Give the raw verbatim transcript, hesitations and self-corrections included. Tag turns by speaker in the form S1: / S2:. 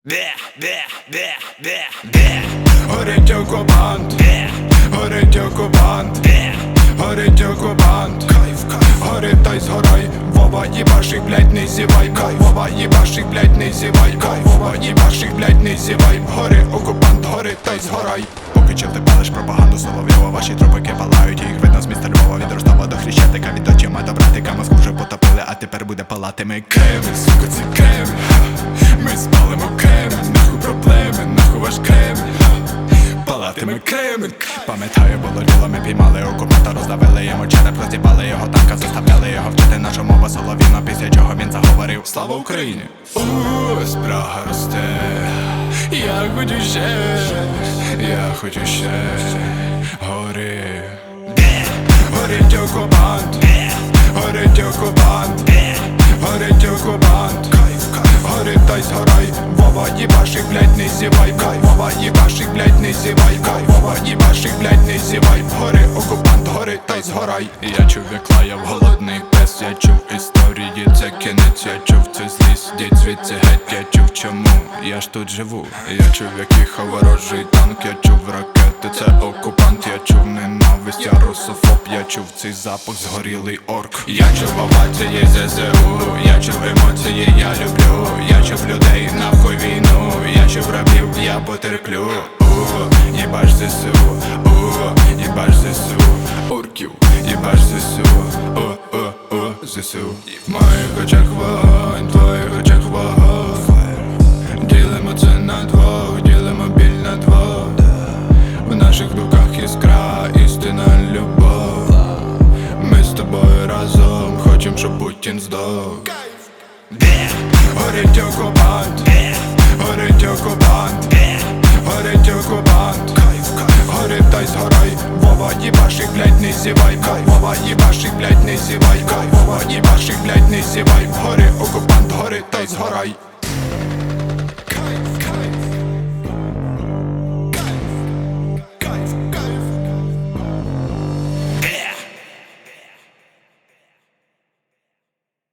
S1: Горить окупант, горить окупант, горить окупант. Кайф, кайф, горить та й згорай. Вова, їбашик, блять, не зівай. Кайф, Вова, їбашик, блять, не зівай. Кайф, Вова, їбашик, блять, не зівай. Гори окупант, горить та й згорай. Поки чим ти палиш пропаганду Соловйова, ваші трупики палають, їх видно з міста Львова. Від Ростова до Хрещатика, від очима до братика. Москву вже потопили, а тепер буде палати ми Кремль, сука, це Кремль. Ми спалимо Кремль, нахуй проблеми, нахуй ваш Кремль. Палати ми Кремль. Пам'ятаю, було діло, ми піймали окупанта, роздавили йому череп, розібали його танка, заставляли його вчити нашу мову солов'їну, після чого він заговорив: слава Україні! Ось прага росте, я хочу ще, я хочу ще. Гори, горить окупант, горить окупант, горить окупант. Кайф, кайф, горить та й згорай. Вова, їбашик, блять, не зівай. Кайф, Вова, їбашик, блять, не зівай. Кайф, Вова, їбашик, блять, не зівай. Гори окупант, горить та й згорай. Я чув, як лаяв голодний пес, я чув історії, це кінець. Я чув цю злість, діть звідси геть. Я чув чому, я ж тут живу. Я чув, як їхав ворожий танк, я чув ракети, це окупант. Я чув ненависть, я русофоб, я чув цей запах згорілий орк. Я чув овації ЗСУ, я чув емоції, я люблю. Я чув людей, нахуй війну. Я чув рабів, я потерплю. У, їбаш ЗСУ, у, їбаш ЗСУ. Орків, їбаш ЗСУ, о, о, о, ЗСУ. В моїх очах вогонь, в твоїх очах вогонь. Ділимо це на двох, ділимо біль на двох. В наших руках іскра, істина, любов. Ми з тобою разом хочем, щоб Путін здох. Горить окупант, горить окупант, горить окупант. Кайф, кайф, горить та й згорай. Вова, їбашик, блять, не зівай. Кайф, Вова, їбашик, блять, не зівай. Кайф, Вова, їбашик, блять, не зівай. Гори окупант, горить та й згорай.